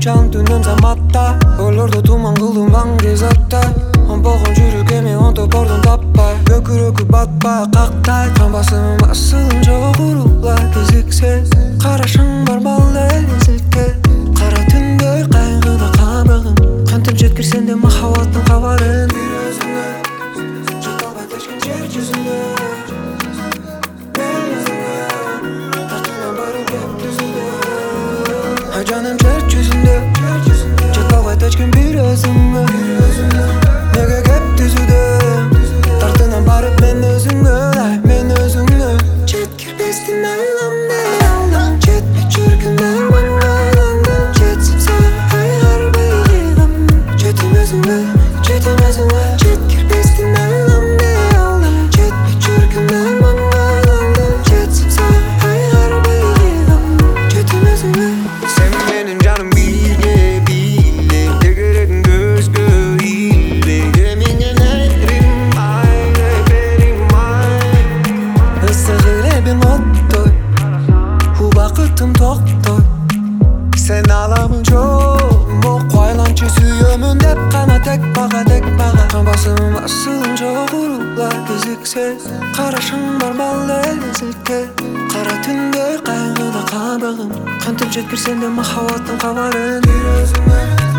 Çalın tünüm zamatta Olurdu tuman kıldım vangi zatta Ombog'un жүрегіме онтоп ордун таппай Өкүрөкү батпай кактайт Кан басымым асылым жок уруулар кезиксиз Карашың бар балдай эзилте Кара түндөй кайгыда кабыгым Кантип жеткирсең де махаббаттын кабарын Бир өзүңө жете албай течкен жер жүзүндө Мен өзүңө тартынам баары кеп түзүлдө Ай жаным жер жүзүндө жете албай течкен бир өзүңө Неге кеп түзүдө тартынам барып мен өзүңө мен өзүңө жеткирбестин айламды алдым жетпей жүргүм арманга айландым жетсем сага айгарбай ыйгым жетем өзүңө жеткирбестин айламды алдым жетпей жүргүм арманга айландым жетсем сага айгарбай ыйгым жетем өзүңө сен менин жаным билге биле тегерегиң көзгө илбе менен айрым айре бериң ай ысык лебиң оттой убакытым токтой сен аламын жомо куайланчы сүйөмүн деп гана тек бага кан басымым асылым жок уруулар кезиксиз карашың бар балдай эзилте кара түндөй кайгыда кабыгым кантип жеткирсең де махаббаттын кабарын бир өзүңө